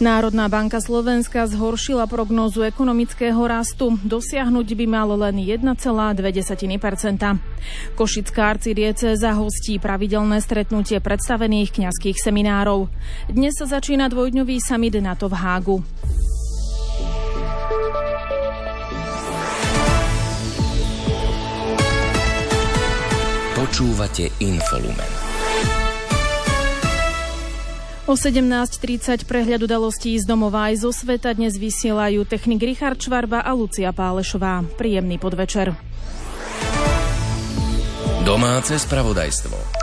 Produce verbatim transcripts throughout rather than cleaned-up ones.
Národná banka Slovenska zhoršila prognózu ekonomického rastu. Dosiahnuť by malo len jeden celá dve percenta. Košická arcidiecéza hostí pravidelné stretnutie predstavených kňazských seminárov. Dnes sa začína dvojdňový summit NATO v Hágu. Počúvate Infolumen. O sedemnásť tridsať prehľad udalostí z domova aj zo sveta dnes vysielajú technik Richard Švarba a Lucia Pálešová. Príjemný podvečer. Domáce spravodajstvo.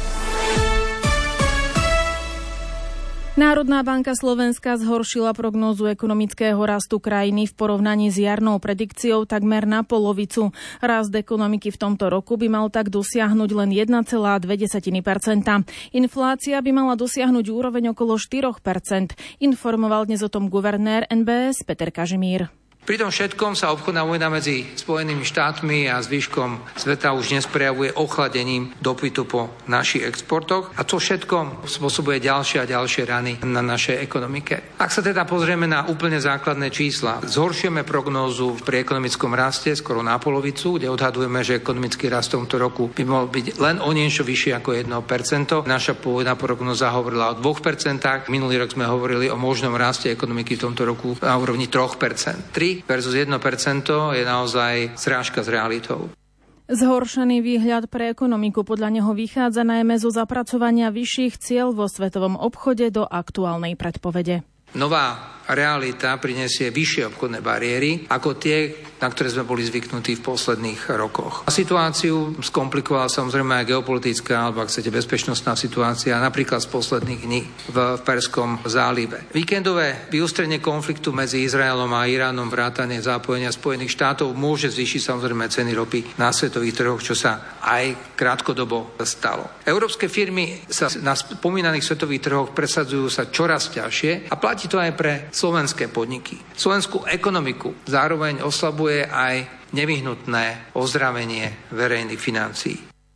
Národná banka Slovenska zhoršila prognózu ekonomického rastu krajiny v porovnaní s jarnou predikciou takmer na polovicu. Rast ekonomiky v tomto roku by mal tak dosiahnuť len jeden celá dve percenta. Inflácia by mala dosiahnuť úroveň okolo štyri percentá. Informoval dnes o tom guvernér en bé es Peter Kažimír. Pri tom všetkom sa obchodná vojna medzi Spojenými štátmi a zvyškom sveta už dnes prejavuje ochladením dopytu po našich exportoch a to všetko spôsobuje ďalšie a ďalšie rany na našej ekonomike. Ak sa teda pozrieme na úplne základné čísla, zhoršujeme prognózu pri ekonomickom raste skoro na polovicu, kde odhadujeme, že ekonomický rast v tomto roku by mohol byť len o niečo vyšší ako jedno percento. Naša pôvodná prognóza hovorila o dvoch percentách. Minulý rok sme hovorili o možnom raste ekonomiky v tomto roku na úrovni tri percentá. tri versus jedno percento je naozaj zrážka s realitou. Zhoršený výhľad pre ekonomiku podľa neho vychádza najmä zo zapracovania vyšších cieľ vo svetovom obchode do aktuálnej predpovede. Nová realita prinesie vyššie obchodné bariéry ako tie, na ktoré sme boli zvyknutí v posledných rokoch. A situáciu skomplikovala samozrejme aj geopolitická, alebo ak chcete bezpečnostná situácia, napríklad z posledných dní v Perskom zálive. Víkendové vyústrenie konfliktu medzi Izraelom a Iránom, vrátane zapojenia Spojených štátov môže zvýšiť samozrejme ceny ropy na svetových trhoch, čo sa aj krátkodobo stalo. Európske firmy sa na spomínaných svetových trhoch presadzujú sa čoraz ťažšie a platí to aj pre slovenské podniky. Slovenskú ekonomiku zároveň oslabuje aj nevyhnutné ozdravenie verejných financií.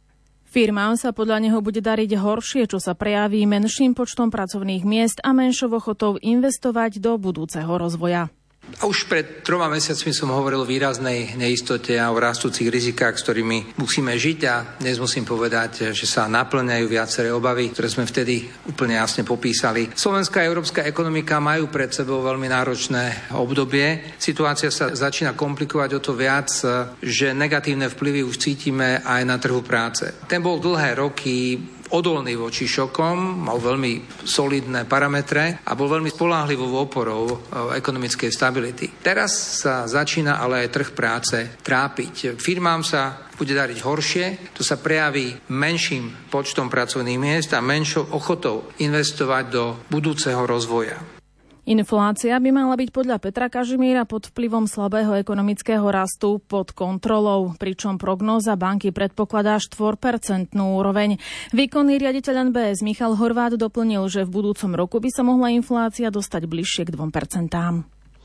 Firmám sa podľa neho bude dariť horšie, čo sa prejaví menším počtom pracovných miest a menšou ochotou investovať do budúceho rozvoja. A už pred troma mesiacmi som hovoril o výraznej neistote a o rastúcich rizikách, s ktorými musíme žiť a dnes musím povedať, že sa naplňajú viaceré obavy, ktoré sme vtedy úplne jasne popísali. Slovenská a európska ekonomika majú pred sebou veľmi náročné obdobie. Situácia sa začína komplikovať o to viac, že negatívne vplyvy už cítime aj na trhu práce. Ten bol dlhé roky odolný voči šokom, mal veľmi solidné parametre a bol veľmi spoľahlivou oporou ekonomickej stability. Teraz sa začína ale aj trh práce trápiť. Firmám sa bude dariť horšie, to sa prejaví menším počtom pracovných miest a menšou ochotou investovať do budúceho rozvoja. Inflácia by mala byť podľa Petra Kažimíra pod vplyvom slabého ekonomického rastu pod kontrolou, pričom prognóza banky predpokladá štvorpercentnú úroveň. Výkonný riaditeľ en bé es Michal Horvát doplnil, že v budúcom roku by sa mohla inflácia dostať bližšie k dvom percentám.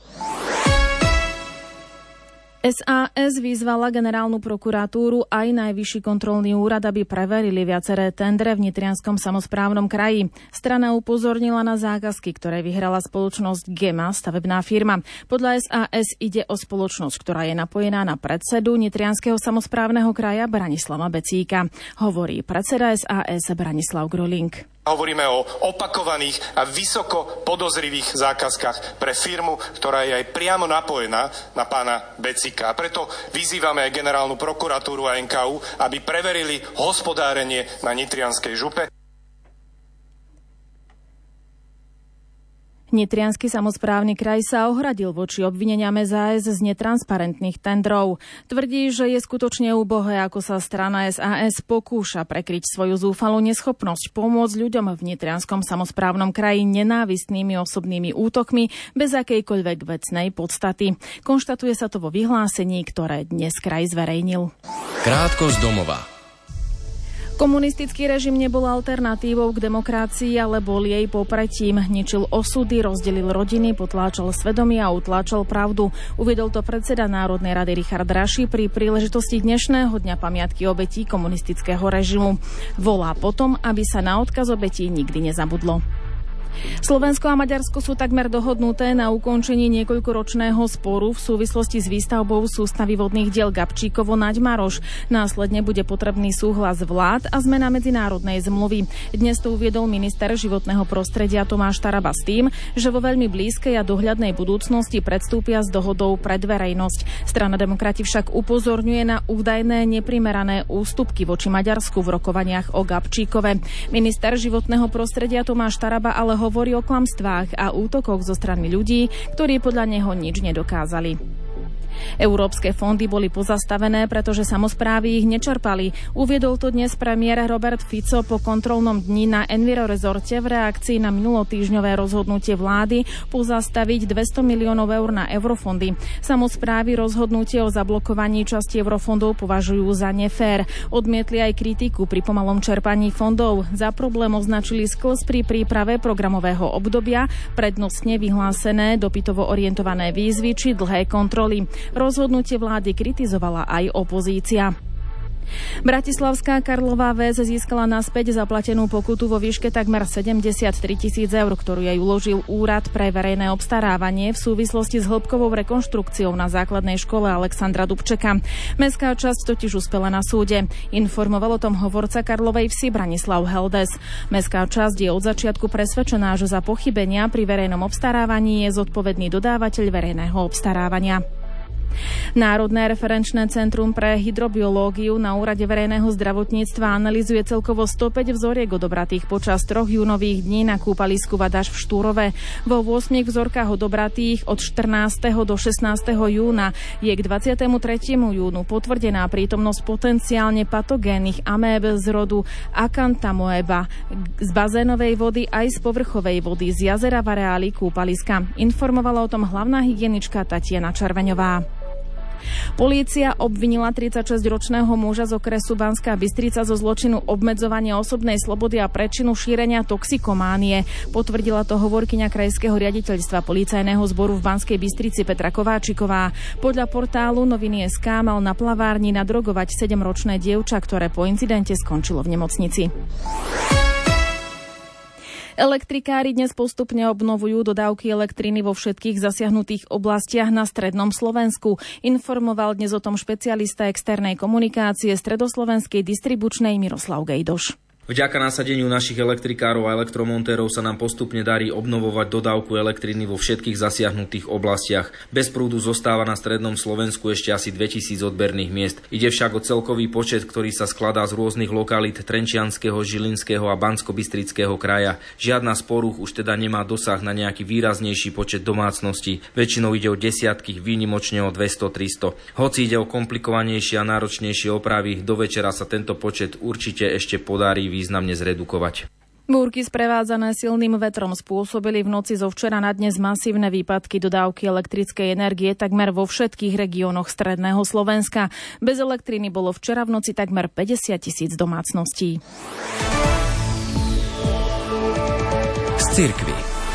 es a es vyzvala generálnu prokuratúru aj Najvyšší kontrolný úrad, aby preverili viaceré tendre v Nitrianskom samosprávnom kraji. Strana upozornila na zákazky, ktoré vyhrala spoločnosť Gema, stavebná firma. Podľa es a es ide o spoločnosť, ktorá je napojená na predsedu Nitrianskeho samosprávneho kraja Branislava Becíka. Hovorí predseda es a es Branislav Grolink. Hovoríme o opakovaných a vysoko podozrivých zákazkách pre firmu, ktorá je aj priamo napojená na pána Becíka. A preto vyzývame aj generálnu prokuratúru a en ká ú, aby preverili hospodárenie na Nitrianskej župe. Nitriansky samosprávny kraj sa ohradil voči obvineniam es a es z netransparentných tendrov. Tvrdí, že je skutočne úbohé, ako sa strana es a es pokúša prekryť svoju zúfalú neschopnosť pomôcť ľuďom v Nitrianskom samosprávnom kraji nenávistnými osobnými útokmi bez akejkoľvek vecnej podstaty. Konštatuje sa to vo vyhlásení, ktoré dnes kraj zverejnil. Krátko z domova. Komunistický režim nebol alternatívou k demokracii, ale bol jej popretím. Ničil osudy, rozdelil rodiny, potláčal svedomie a utláčal pravdu. Uviedol to predseda Národnej rady Richard Raši pri príležitosti dnešného dňa pamiatky obetí komunistického režimu. Volá potom, aby sa na odkaz obetí nikdy nezabudlo. Slovensko a Maďarsko sú takmer dohodnuté na ukončení niekoľkoročného sporu v súvislosti s výstavbou sústavy vodných diel Gabčíkovo naď Maroš. Následne bude potrebný súhlas vlád a zmena medzinárodnej zmluvy. Dnes to uviedol minister životného prostredia Tomáš Taraba s tým, že vo veľmi blízkej a dohľadnej budúcnosti predstúpia s dohodou pred verejnosť. Strana Demokrati však upozorňuje na údajné neprimerané ústupky voči Maďarsku v rokovaniach o Gabčíkove. Minister životného prostredia Tomáš Taraba ale hovorí o klamstvách a útokoch zo strany ľudí, ktorí podľa neho nič nedokázali. Európske fondy boli pozastavené, pretože samosprávy ich nečerpali. Uviedol to dnes premiér Robert Fico po kontrolnom dni na Envirorezorte v reakcii na minulotýždňové rozhodnutie vlády pozastaviť dvesto miliónov eur na eurofondy. Samosprávy rozhodnutie o zablokovaní časti eurofondov považujú za nefér. Odmietli aj kritiku pri pomalom čerpaní fondov. Za problém označili sklz pri príprave programového obdobia, prednostne vyhlásené dopytovo orientované výzvy či dlhé kontroly. Rozhodnutie vlády kritizovala aj opozícia. Bratislavská Karlová väz získala naspäť zaplatenú pokutu vo výške takmer sedemdesiattri tisíc eur, ktorú jej uložil Úrad pre verejné obstarávanie v súvislosti s hĺbkovou rekonštrukciou na základnej škole Alexandra Dubčeka. Mestská časť totiž uspela na súde. Informoval o tom hovorca Karlovej Vsi Branislav Heldes. Mestská časť je od začiatku presvedčená, že za pochybenia pri verejnom obstarávaní je zodpovedný dodávateľ verejného obstarávania. Národné referenčné centrum pre hydrobiológiu na Úrade verejného zdravotníctva analyzuje celkovo stopäť vzoriek odobratých počas troch júnových dní na kúpalisku Vadaš v Štúrove. Vo ôsmich vzorkách odobratých od štrnásteho do šestnásteho júna je k dvadsiatemu tretiemu júnu potvrdená prítomnosť potenciálne patogénnych améb z rodu Acanthamoeba z bazénovej vody aj z povrchovej vody z jazera v areáli kúpaliska. Informovala o tom hlavná hygienička Tatiana Červeňová. Polícia obvinila tridsaťšesťročného muža z okresu Banská Bystrica zo zločinu obmedzovania osobnej slobody a prečinu šírenia toxikománie. Potvrdila to hovorkyňa krajského riaditeľstva policajného zboru v Banskej Bystrici Petra Kováčiková. Podľa portálu Noviny bodka es ká mal na plavárni nadrogovať sedemročné dievča, ktoré po incidente skončilo v nemocnici. Elektrikári dnes postupne obnovujú dodávky elektriny vo všetkých zasiahnutých oblastiach na strednom Slovensku. Informoval dnes o tom špecialista externej komunikácie stredoslovenskej distribučnej Miroslav Gejdoš. Vďaka nasadeniu našich elektrikárov a elektromontérov sa nám postupne darí obnovovať dodávku elektriny vo všetkých zasiahnutých oblastiach. Bez prúdu zostáva na strednom Slovensku ešte asi dvetisíc odberných miest. Ide však o celkový počet, ktorý sa skladá z rôznych lokalít Trenčianskeho, Žilinského a Banskobystrického kraja. Žiadna z porúch už teda nemá dosah na nejaký výraznejší počet domácností. Väčšinou ide o desiatky, výnimočne o dvesto tristo. Hoci ide o komplikovanejšie a náročnejšie opravy, do večera sa tento počet určite ešte podarí významne zredukovať. Búrky sprevádzané silným vetrom spôsobili v noci zo včera na dnes masívne výpadky dodávky elektrickej energie takmer vo všetkých regiónoch stredného Slovenska. Bez elektriny bolo včera v noci takmer päťdesiat tisíc domácností. Z cirkvi.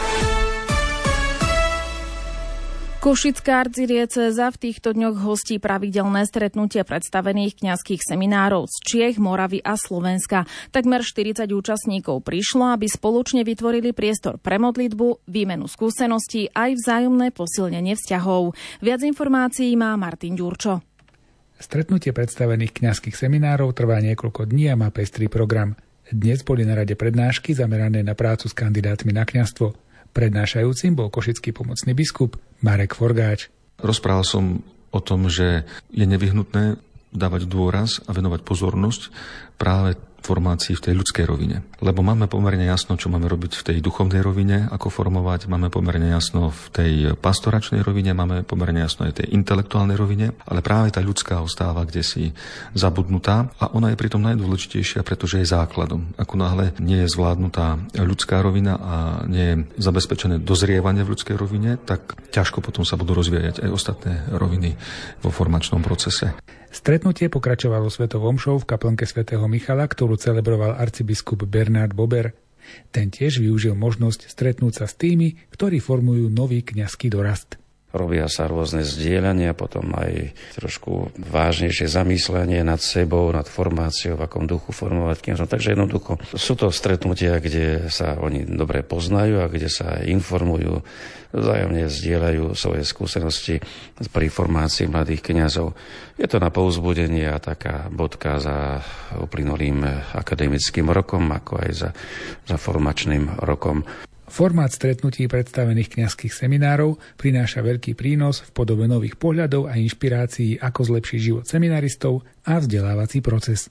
Košická arcidiecéza v týchto dňoch hostí pravidelné stretnutie predstavených kňazských seminárov z Čiech, Moravy a Slovenska. Takmer štyridsať účastníkov prišlo, aby spoločne vytvorili priestor pre modlitbu, výmenu skúseností aj vzájomné posilnenie vzťahov. Viac informácií má Martin Ďurčo. Stretnutie predstavených kňazských seminárov trvá niekoľko dní a má pestrý program. Dnes boli na rade prednášky zamerané na prácu s kandidátmi na kňazstvo. Prednášajúcim bol košický pomocný biskup Marek Forgáč. Rozprával som o tom, že je nevyhnutné dávať dôraz a venovať pozornosť práve formácií v tej ľudskej rovine. Lebo máme pomerne jasno, čo máme robiť v tej duchovnej rovine, ako formovať, máme pomerne jasno v tej pastoračnej rovine, máme pomerne jasno aj v tej intelektuálnej rovine, ale práve tá ľudská ostáva kdesi zabudnutá a ona je pritom najdôležitejšia, pretože je základom. Ako náhle nie je zvládnutá ľudská rovina a nie je zabezpečené dozrievanie v ľudskej rovine, tak ťažko potom sa budú rozvíjať aj ostatné roviny vo formačnom procese. Stretnutie pokračovalo svetou omšou v kaplnke svätého Michala, ktorú celebroval arcibiskup Bernard Bober. Ten tiež využil možnosť stretnúť sa s tými, ktorí formujú nový kňazský dorast. robia sa rôzne zdieľania, potom aj trošku vážnejšie zamyslenie nad sebou, nad formáciou, v akom duchu formovať kňazov. Takže jednoducho sú to stretnutia, kde sa oni dobre poznajú a kde sa informujú, vzájomne zdieľajú svoje skúsenosti pri formácii mladých kňazov. Je to na povzbudenie a taká bodka za uplynulým akademickým rokom, ako aj za, za formačným rokom. Formát stretnutí predstavených kňazských seminárov prináša veľký prínos v podobe nových pohľadov a inšpirácií, ako zlepšiť život seminaristov a vzdelávací proces.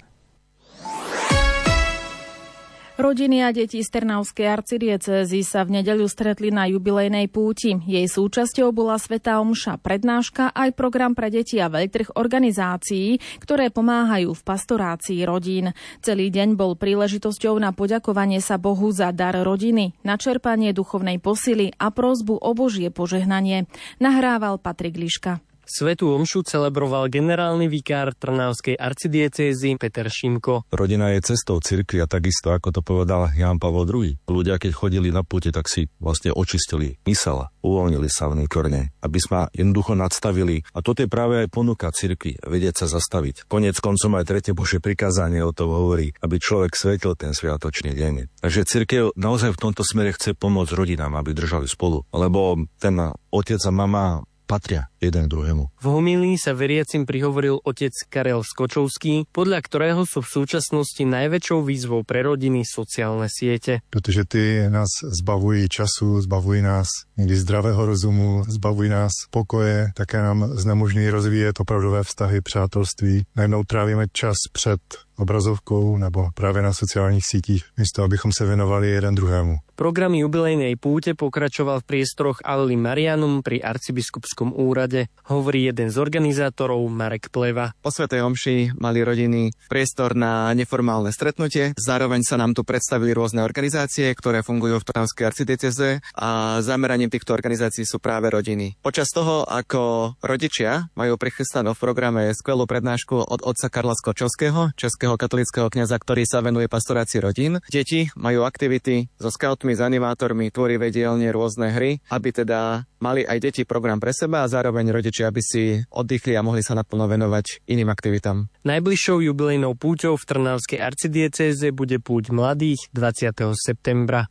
Rodiny a deti z Trnavskej arcidiecézy sa v nedeľu stretli na jubilejnej púti. Jej súčasťou bola svätá omša, prednáška aj program pre deti a veľtrh organizácií, ktoré pomáhajú v pastorácii rodín. Celý deň bol príležitosťou na poďakovanie sa Bohu za dar rodiny, načerpanie duchovnej posily a prosbu o Božie požehnanie. Nahrával Patrik Liška. Svätú omšu celebroval generálny vikár Trnavskej arcidiecézy Peter Šimko. Rodina je cestou cirkvi a takisto, ako to povedal Ján Pavol druhý. Ľudia, keď chodili na púte, tak si vlastne očistili mysel, uvoľnili sa vnútorne, aby sme jednoducho nadstavili. A toto je práve aj ponuka cirkvi, vedieť sa zastaviť. Koniec koncom aj tretie Božie prikázanie o tom hovorí, aby človek svetil ten sviatočný deň. Takže cirkev naozaj v tomto smere chce pomôcť rodinám, aby držali spolu, lebo ten otec a mama patria jeden druhému. V homílii sa veriacim prihovoril otec Karel Skočovský, podľa ktorého sú v súčasnosti najväčšou výzvou pre rodiny sociálne siete. Protože ty nás zbavují času, zbavují nás někdy zdravého rozumu, zbavují nás pokoje, také nám znemožňují rozvíjet opravdové vztahy, přátelství. Najednou trávíme čas před obrazovkou nebo právě na sociálních sítích, místo abychom se věnovali jeden druhému. Program jubilejnej púte pokračoval v priestoroch Alely Marianum pri arcibiskupskom úrade, hovorí jeden z organizátorov Marek Pleva. Po svätej omši mali rodiny priestor na neformálne stretnutie. Zároveň sa nám tu predstavili rôzne organizácie, ktoré fungujú v Trnavskej arcidiecéze a zameraním týchto organizácií sú práve rodiny. Počas toho, ako rodičia majú prichystanú v programe skvelú prednášku od otca Karla Skočovského, českého katolického kňaza, ktorý sa venuje pastorácii rodín, deti majú aktivity so skautmi, s animátormi, tvorivé dielne, rôzne hry, aby teda mali aj deti program pre seba a zároveň rodičia, aby si oddychli a mohli sa naplno venovať iným aktivitám. Najbližšou jubilejnou púťou v Trnavskej arcidiecéze bude púť mladých dvadsiateho septembra.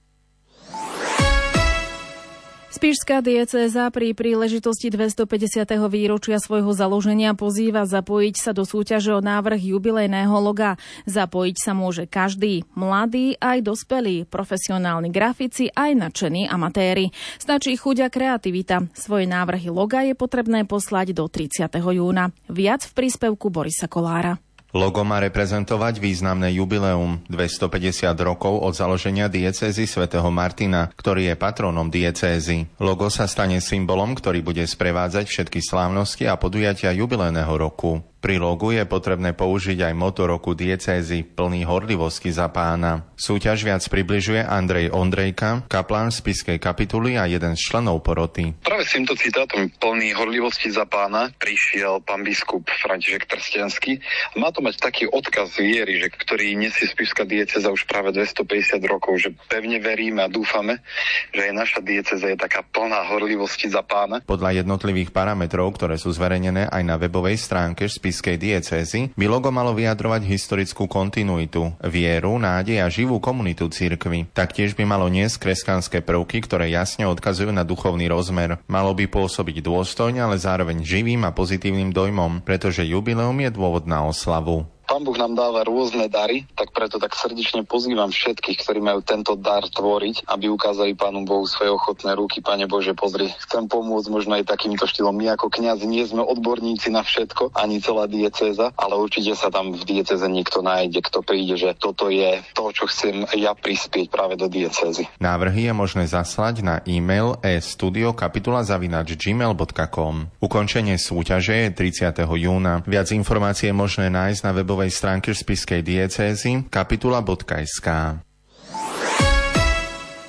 Spišská diecéza pri príležitosti dvestopäťdesiateho výročia svojho založenia pozýva zapojiť sa do súťaže o návrh jubilejného loga. Zapojiť sa môže každý, mladý aj dospelí, profesionálni grafici aj nadšení amatéri. Stačí chuť a kreativita. Svoje návrhy loga je potrebné poslať do tridsiateho júna. Viac v príspevku Borisa Kolára. Logo má reprezentovať významné jubileum dvestopäťdesiat rokov od založenia diecézy svätého Martina, ktorý je patrónom diecézy. Logo sa stane symbolom, ktorý bude sprevádzať všetky slávnosti a podujatia jubilejného roku. Pri logu je potrebné použiť aj moto roku diecézy plný horlivosti za Pána. Súťaž viac približuje Andrej Ondrejka, kaplán spišskej kapituly a jeden z členov poroty. Práve s týmto citátom plný horlivosti za Pána prišiel pán biskup František Trstenský. Má to mať taký odkaz viery, že ktorý nesie spišská diecéza už práve dvestopäťdesiat rokov, že pevne veríme a dúfame, že aj naša diecéza je taká plná horlivosti za Pána. Podľa jednotlivých parametrov, ktoré sú zverejnené aj na webovej stránke spišskej diecézy, by logo malo vyjadrovať historickú kontinuitu, vieru, nádej a živú komunitu cirkvi. Taktiež by malo niesť kresťanské prvky, ktoré jasne odkazujú na duchovný rozmer. Malo by pôsobiť dôstojne, ale zároveň živým a pozitívnym dojmom, pretože jubileum je dôvod na oslavu. Pán Boh nám dáva rôzne dary, tak preto tak srdečne pozývam všetkých, ktorí majú tento dar tvoriť, aby ukázali Pánu Bohu svoje ochotné ruky. Pane Bože, pozri, chcem pomôcť možno aj takýmto štýlom. My ako kňazi nie sme odborníci na všetko, ani celá diecéza, ale určite sa tam v diecéze niekto nájde, kto príde, že toto je to, čo chcem ja prispieť práve do diecézy. Návrhy je možné zaslať na e-mail e studio kapitula zavináč gmail bodka com. Ukončenie súťaže je tridsiateho júna. Viac informácií je možné nájsť na webovej stránke spišskej diecézy kapitula bodka es ká.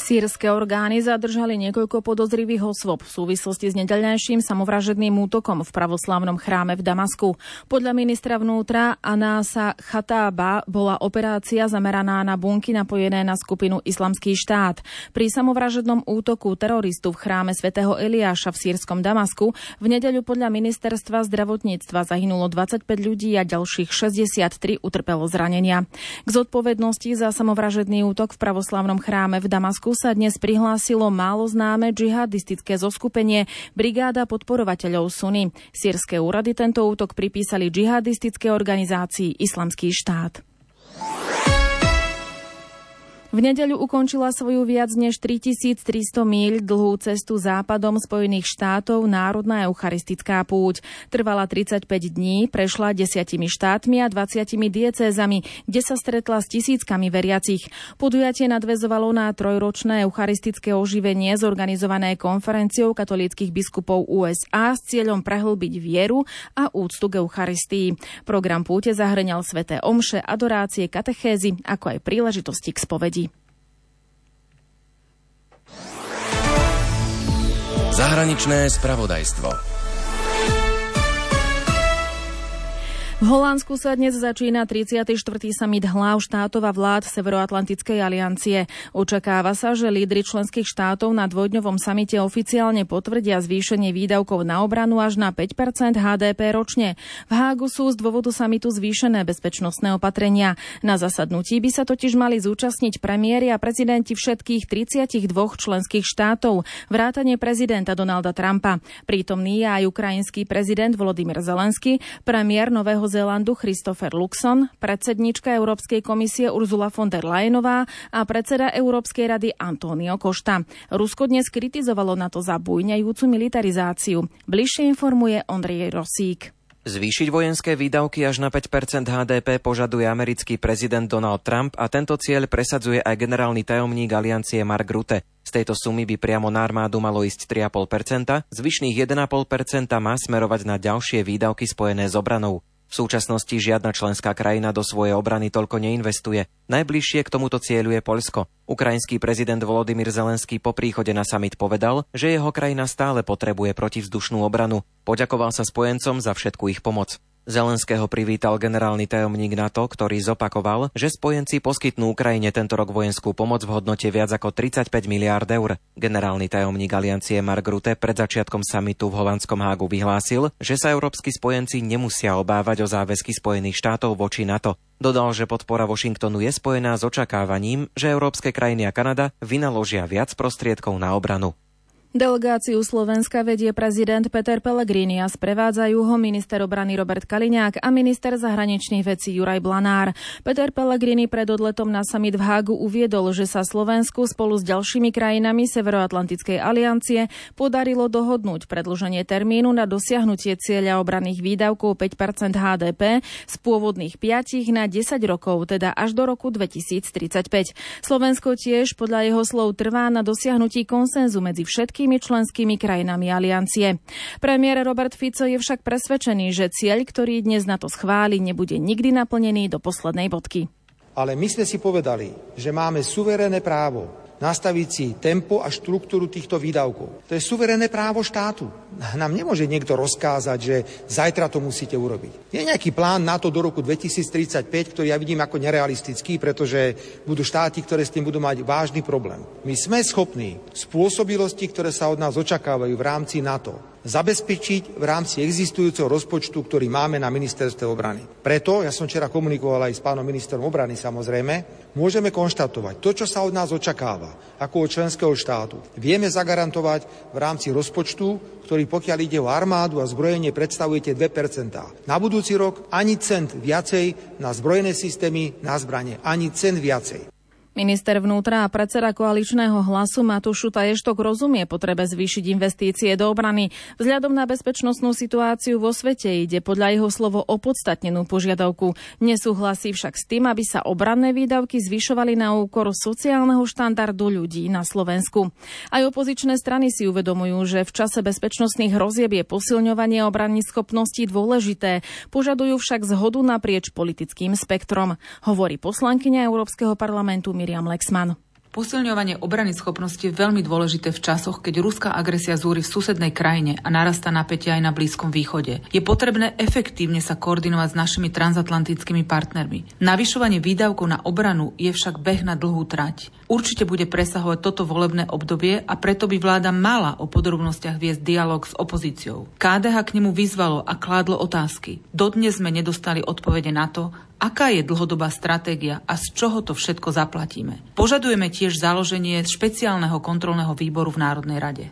Sýrske orgány zadržali niekoľko podozrivých osôb v súvislosti s nedeľnejším samovražedným útokom v pravoslávnom chráme v Damasku. Podľa ministra vnútra Anasa Chatába bola operácia zameraná na bunky napojené na skupinu Islamský štát. Pri samovražednom útoku teroristu v chráme svätého Eliáša v sýrskom Damasku v nedeľu podľa ministerstva zdravotníctva zahynulo dvadsaťpäť ľudí a ďalších šesťdesiattri utrpelo zranenia. K zodpovednosti za samovražedný útok v pravoslávnom chráme v Damasku sa dnes prihlásilo málo známe džihadistické zoskupenie Brigáda podporovateľov Sunny. Sýrske úrady tento útok pripísali džihadistickej organizácii Islamský štát. V nedeľu ukončila svoju viac než tritisíctristo míľ dlhú cestu západom Spojených štátov národná eucharistická púť. Trvala tridsaťpäť dní, prešla desiatimi štátmi a dvadsiatimi diecézami, kde sa stretla s tisíckami veriacich. Podujatie nadväzovalo na trojročné eucharistické oživenie zorganizované konferenciou katolíckych biskupov ú es á s cieľom prehlbiť vieru a úctu k Eucharistii. Program púte zahŕňal sväté omše, adorácie, katechézy, ako aj príležitosti k spovedi. Zahraničné spravodajstvo. V Holandsku sa dnes začína tridsiaty štvrtý summit hlav štátov a vlád Severoatlantickej aliancie. Očakáva sa, že lídri členských štátov na dvojdňovom samite oficiálne potvrdia zvýšenie výdavkov na obranu až na päť percent há dé pé ročne. V Hágu sú z dôvodu samitu zvýšené bezpečnostné opatrenia. Na zasadnutí by sa totiž mali zúčastniť premiéri a prezidenti všetkých tridsaťdva členských štátov, vrátane prezidenta Donalda Trumpa. Prítomný je aj ukrajinský prezident Volodymyr Zelenský, premiér Nového Zélandu Christopher Luxon, predsedníčka Európskej komisie Ursula von der Leyenová a predseda Európskej rady Antonio Costa. Rusko dnes kritizovalo na to za bujňajúcu militarizáciu. Bližšie informuje Ondrej Rosík. Zvýšiť vojenské výdavky až na päť percent há dé pé požaduje americký prezident Donald Trump a tento cieľ presadzuje aj generálny tajomník aliancie Mark Rutte. Z tejto sumy by priamo na armádu malo ísť tri celé päť percenta, zvyšných jeden celé päť percenta má smerovať na ďalšie výdavky spojené s obranou. V súčasnosti žiadna členská krajina do svojej obrany toľko neinvestuje. Najbližšie k tomuto cieľu je Poľsko. Ukrajinský prezident Volodymyr Zelenský po príchode na summit povedal, že jeho krajina stále potrebuje protivzdušnú obranu. Poďakoval sa spojencom za všetku ich pomoc. Zelenského privítal generálny tajomník NATO, ktorý zopakoval, že spojenci poskytnú Ukrajine tento rok vojenskú pomoc v hodnote viac ako tridsaťpäť miliárd eur. Generálny tajomník aliancie Mark Rutte pred začiatkom samitu v holandskom Hágu vyhlásil, že sa európski spojenci nemusia obávať o záväzky Spojených štátov voči NATO. Dodal, že podpora Washingtonu je spojená s očakávaním, že európske krajiny a Kanada vynaložia viac prostriedkov na obranu. Delegáciu Slovenska vedie prezident Peter Pellegrini a sprevádzajú ho minister obrany Robert Kaliňák a minister zahraničných vecí Juraj Blanár. Peter Pellegrini pred odletom na summit v Hágu uviedol, že sa Slovensku spolu s ďalšími krajinami Severoatlantickej aliancie podarilo dohodnúť predĺženie termínu na dosiahnutie cieľa obranných výdavkov päť percent há dé pé z pôvodných päť na desať rokov, teda až do roku dvetisíctridsaťpäť. Slovensko tiež podľa jeho slov trvá na dosiahnutí konsenzu medzi všetkými členskými krajinami aliancie. Premiér Robert Fico je však presvedčený, že cieľ, ktorý dnes na to schváli, nebude nikdy naplnený do poslednej bodky. Ale my sme si povedali, že máme suverénne právo nastaviť si tempo a štruktúru týchto výdavkov. To je suverénne právo štátu. Nám nemôže niekto rozkázať, že zajtra to musíte urobiť. Je nejaký plán na to do roku dvetisíctridsaťpäť, ktorý ja vidím ako nerealistický, pretože budú štáty, ktoré s tým budú mať vážny problém. My sme schopní spôsobilosti, ktoré sa od nás očakávajú v rámci NATO, zabezpečiť v rámci existujúceho rozpočtu, ktorý máme na ministerstve obrany. Preto, ja som včera komunikoval aj s pánom ministrom obrany samozrejme, môžeme konštatovať to, čo sa od nás očakáva ako od členského štátu. Vieme zagarantovať v rámci rozpočtu, ktorý pokiaľ ide o armádu a zbrojenie predstavujete dve percentá. Na budúci rok ani cent viacej na zbrojené systémy, na zbrane, ani cent viacej. Minister vnútra a predseda koaličného Hlasu Matúš Šuta Eštok rozumie potrebe zvýšiť investície do obrany. Vzhľadom na bezpečnostnú situáciu vo svete ide podľa jeho slovo opodstatnenú požiadavku. Nesúhlasí však s tým, aby sa obranné výdavky zvyšovali na úkor sociálneho štandardu ľudí na Slovensku. Aj opozičné strany si uvedomujú, že v čase bezpečnostných hrozieb je posilňovanie obranných schopností dôležité. Požadujú však zhodu naprieč politickým spektrom, hovorí poslankyňa Európskeho parlamentu Miriam Lexman. Posilňovanie obrany schopnosti je veľmi dôležité v časoch, keď ruská agresia zúri v susednej krajine a narastá napätie aj na Blízkom východe. Je potrebné efektívne sa koordinovať s našimi transatlantickými partnermi. Navyšovanie výdavkov na obranu je však beh na dlhú trať. Určite bude presahovať toto volebné obdobie a preto by vláda mala o podrobnostiach viesť dialog s opozíciou. ká dé há k nemu vyzvalo a kládlo otázky. Dodnes sme nedostali odpovede na to, aká je dlhodobá stratégia a z čoho to všetko zaplatíme. Požadujeme tiež založenie špeciálneho kontrolného výboru v Národnej rade.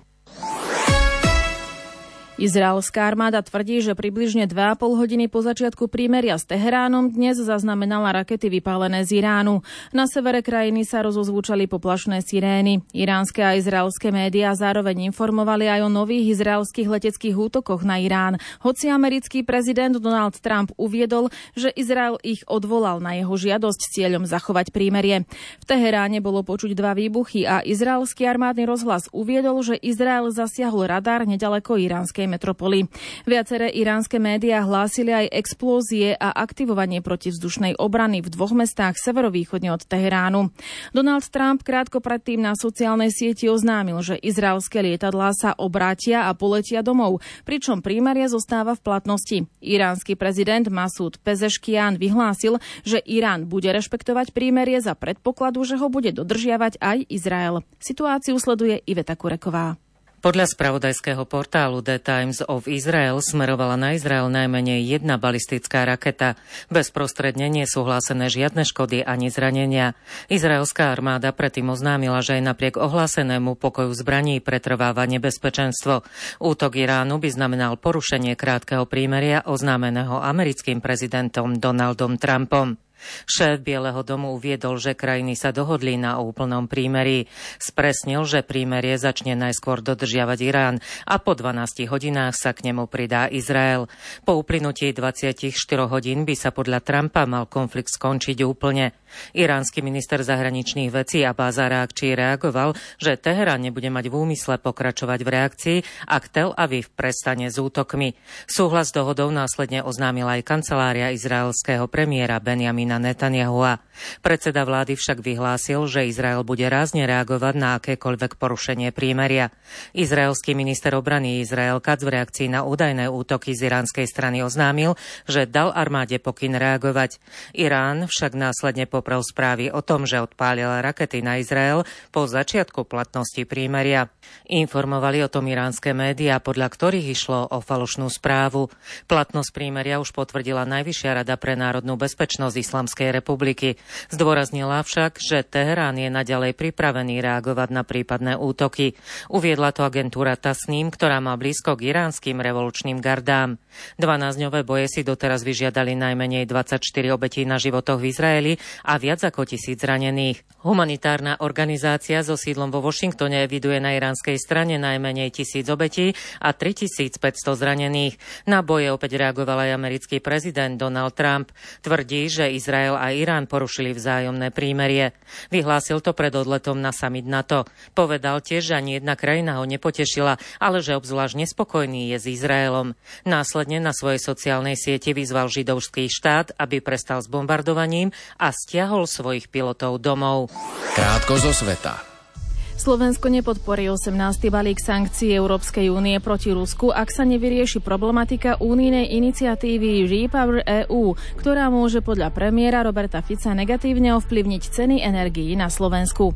Izraelská armáda tvrdí, že približne dva a pol hodiny po začiatku prímeria s Teheránom dnes zaznamenala rakety vypálené z Iránu. Na severe krajiny sa rozozvúčali poplašné sirény. Iránske a izraelské médiá zároveň informovali aj o nových izraelských leteckých útokoch na Irán. Hoci americký prezident Donald Trump uviedol, že Izrael ich odvolal na jeho žiadosť s cieľom zachovať prímerie. V Teheráne bolo počuť dva výbuchy a izraelský armádny rozhlas uviedol, že Izrael zasiahol radar nedaleko iránskej metropoly. Viaceré iránske médiá hlásili aj explózie a aktivovanie protivzdušnej obrany v dvoch mestách severovýchodne od Teheránu. Donald Trump krátko predtým na sociálnej sieti oznámil, že izraelské lietadlá sa obrátia a poletia domov, pričom prímerie zostáva v platnosti. Iránsky prezident Masúd Pezeškian vyhlásil, že Irán bude rešpektovať prímerie za predpokladu, že ho bude dodržiavať aj Izrael. Situáciu sleduje Iveta Kureková. Podľa spravodajského portálu The Times of Israel smerovala na Izrael najmenej jedna balistická raketa. Bezprostredne nie sú hlásené žiadne škody ani zranenia. Izraelská armáda predtým oznámila, že aj napriek ohlásenému pokoju zbraní pretrváva nebezpečenstvo. Útok Iránu by znamenal porušenie krátkeho prímeria oznámeného americkým prezidentom Donaldom Trumpom. Šéf Bieleho domu uviedol, že krajiny sa dohodli na úplnom prímerí. Spresnil, že prímerie začne najskôr dodržiavať Irán a po dvanástich hodinách sa k nemu pridá Izrael. Po uplynutí dvadsaťštyri hodín by sa podľa Trumpa mal konflikt skončiť úplne. Iránsky minister zahraničných vecí Abbas Arakči reagoval, že Teherán nebude mať v úmysle pokračovať v reakcii, ak Tel Aviv prestane s útokmi. Súhlas s dohodou následne oznámila aj kancelária izraelského premiéra Benjamina Netanyahua. Predseda vlády však vyhlásil, že Izrael bude rázne reagovať na akékoľvek porušenie prímeria. Izraelský minister obrany Izrael Katz v reakcii na údajné útoky z iránskej strany oznámil, že dal armáde pokyn reagovať. Irán však následne poprel správy o tom, že odpálil rakety na Izrael po začiatku platnosti prímeria. Informovali o tom iránske médiá, podľa ktorých išlo o falošnú správu. Platnosť prímeria už potvrdila Najvyššia rada pre národnú bezpečnosť Islamskej republiky. Zdôraznila však, že Teherán je naďalej pripravený reagovať na prípadné útoky. Uviedla to agentúra Tasnim, ktorá má blízko k iránskym revolučným gardám. dvanásťdňové boje si doteraz vyžiadali najmenej dvadsaťštyri obetí na životoch v Izraeli a viac ako tisíc zranených. Humanitárna organizácia so sídlom vo Washingtone eviduje na iránskej strane najmenej tisíc obetí a tritisícpäťsto zranených. Na boje opäť reagoval aj americký prezident Donald Trump. Tvrdí, že Izrael a Irán porušili vzájomné prímerie. Vyhlásil to pred odletom na summit NATO. Povedal tiež, že ani jedna krajina ho nepotešila, ale že obzvlášť nespokojný je s Izraelom. Následne na svojej sociálnej sieti vyzval židovský štát, aby prestal s bombardovaním a stiahol svojich pilotov domov. Krátko zo sveta. Slovensko nepodporí osemnásty balík sankcií Európskej únie proti Rusku, ak sa nevyrieši problematika únijnej iniciatívy Repower é ú, ktorá môže podľa premiéra Roberta Fica negatívne ovplyvniť ceny energií na Slovensku.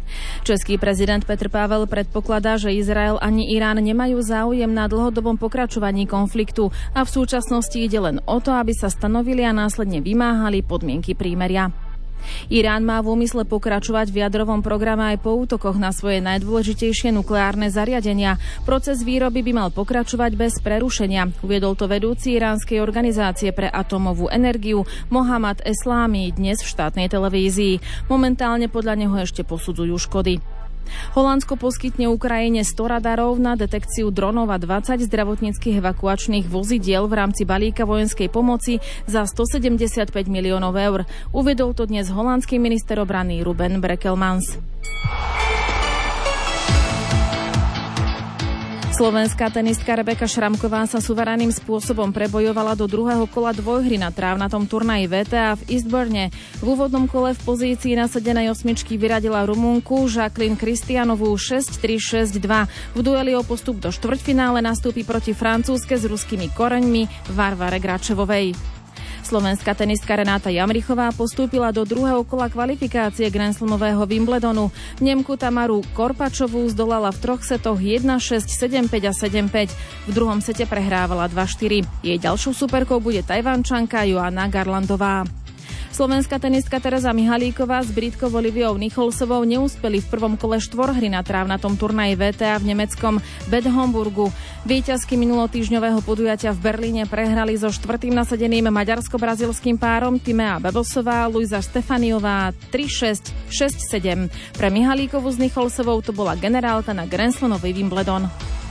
Český prezident Petr Pavel predpokladá, že Izrael ani Irán nemajú záujem na dlhodobom pokračovaní konfliktu a v súčasnosti ide len o to, aby sa stanovili a následne vymáhali podmienky prímeria. Irán má v úmysle pokračovať v jadrovom programe aj po útokoch na svoje najdôležitejšie nukleárne zariadenia. Proces výroby by mal pokračovať bez prerušenia. Uviedol to vedúci iránskej organizácie pre atómovú energiu Mohammad Eslámi dnes v štátnej televízii. Momentálne podľa neho ešte posudzujú škody. Holandsko poskytne Ukrajine sto radarov na detekciu dronov a dvadsať zdravotníckych evakuačných vozidiel v rámci balíka vojenskej pomoci za stosedemdesiatpäť miliónov eur. Uvedol to dnes holandský minister obrany Ruben Brekelmans. Slovenská tenistka Rebeka Šramková sa suverenným spôsobom prebojovala do druhého kola dvojhry na trávnatom turnaji vé té á v Eastbourne. V úvodnom kole v pozícii nasadenej osmičky vyradila Rumunku Jacqueline Kristianovú šesť tri šesť dva. V dueli o postup do štvrťfinále nastúpi proti Francúzske s ruskými koreňmi Varvare Gračevovej. Slovenská tenistka Renáta Jamrichová postúpila do druhého kola kvalifikácie Grand Slamového Wimbledonu. Nemku Tamaru Korpačovú zdolala v troch setoch jeden šesť, sedem päť a sedem päť. V druhom sete prehrávala dva štyri. Jej ďalšou superkou bude Tajvančanka Joanna Garlandová. Slovenská tenistka Tereza Mihalíková s Britkou Oliviou Nicholsovou neúspeli v prvom kole štvorhry na trávnatom turnaji vé té á v nemeckom Bad Homburgu. Víťazky minulotýždňového podujatia v Berlíne prehrali so štvrtým nasadeným maďarsko-brazilským párom Timea Bebosová, Luisa Stefaniová tri šesť, šesť sedem. Pre Mihalíkovú s Nicholsovou to bola generálka na Grand Slamový Wimbledon.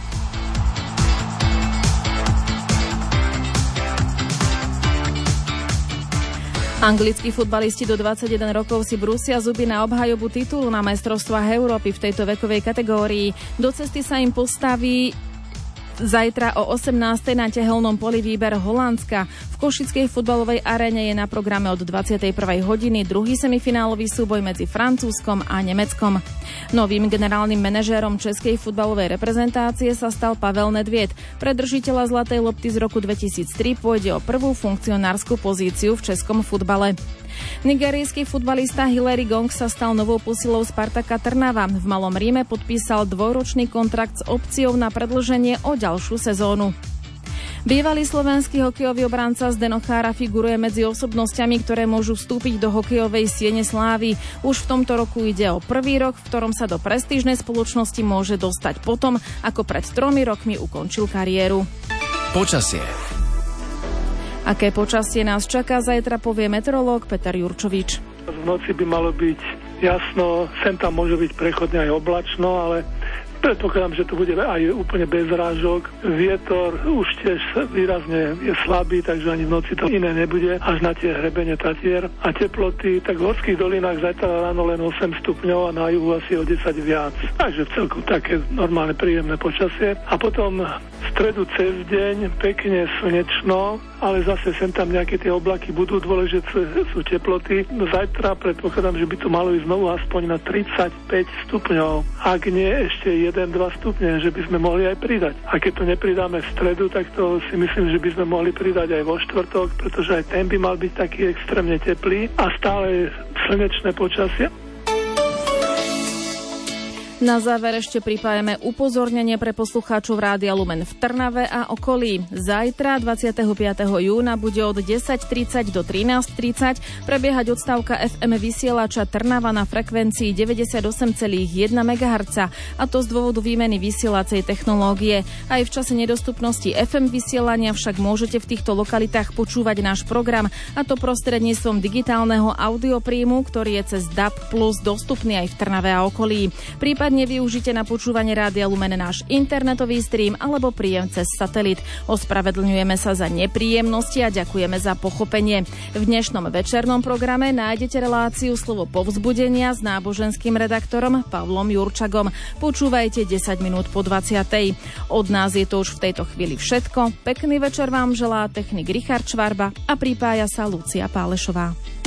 Anglickí futbalisti do dvadsaťjeden rokov si brúsia zuby na obhajobu titulu na majstrovstvách Európy v tejto vekovej kategórii. Do cesty sa im postaví zajtra o osemnástej na tehelnom poli výber Holandska. V košickej futbalovej aréne je na programe od dvadsiatej prvej hodiny druhý semifinálový súboj medzi Francúzskom a Nemeckom. Novým generálnym manažérom českej futbalovej reprezentácie sa stal Pavel Nedvied. Pre držiteľa zlatej lopty z roku dvetisíctri pôjde o prvú funkcionársku pozíciu v českom futbale. Nigerijský futbalista Hilary Gong sa stal novou posilou Spartaka Trnava. V Malom Ríme podpísal dvojročný kontrakt s opciou na predĺženie o ďalšiu sezónu. Bývalý slovenský hokejový obranca Zdeno Chára figuruje medzi osobnosťami, ktoré môžu vstúpiť do hokejovej siene slávy. Už v tomto roku ide o prvý rok, v ktorom sa do prestížnej spoločnosti môže dostať potom, ako pred tromi rokmi ukončil kariéru. Počasie. Aké počasie nás čaká, zajtra povie meteorológ Peter Jurčovič. V noci by malo byť jasno, sem tam môže byť prechodne aj oblačno, ale predpokladám, že to bude aj úplne bez rážok. Vietor už tiež výrazne je slabý, takže ani v noci to iné nebude, až na tie hrebene Tatier. A teploty, tak v horských dolinách zajtra ráno len osem stupňov a na juhu asi o desať viac. Takže v celku také normálne príjemné počasie. A potom v stredu cez deň pekne slnečno, ale zase sem tam nejaké tie oblaky budú, dôležité sú teploty. Zajtra predpokladám, že by to malo ísť znovu aspoň na tridsaťpäť stupňov. Ak nie ešte jeden dva stupne, že by sme mohli aj pridať. A keď to nepridáme v stredu, tak to si myslím, že by sme mohli pridať aj vo štvrtok, pretože aj ten by mal byť taký extrémne teplý a stále slnečné počasie. Na záver ešte pripájame upozornenie pre poslucháčov Rádia Lumen v Trnave a okolí. Zajtra, dvadsiateho piateho júna, bude od desať tridsať do trinásť tridsať prebiehať odstávka ef em vysielača Trnava na frekvencii deväťdesiatosem celá jeden megahertz, a to z dôvodu výmeny vysielacej technológie. Aj v čase nedostupnosti ef em vysielania však môžete v týchto lokalitách počúvať náš program, a to prostredníctvom digitálneho audiopríjmu, ktorý je cez dé á bé plus dostupný aj v Trnave a okolí. Prípadne využite na počúvanie Rádia Lumen náš internetový stream alebo príjem cez satelit. Ospravedlňujeme sa za nepríjemnosti a ďakujeme za pochopenie. V dnešnom večernom programe nájdete reláciu Slovo povzbudenia s náboženským redaktorom Pavlom Jurčagom. Počúvajte desať minút po dvadsiatej. Od nás je to už v tejto chvíli všetko. Pekný večer vám želá technik Richard Švarba a pripája sa Lucia Pálešová.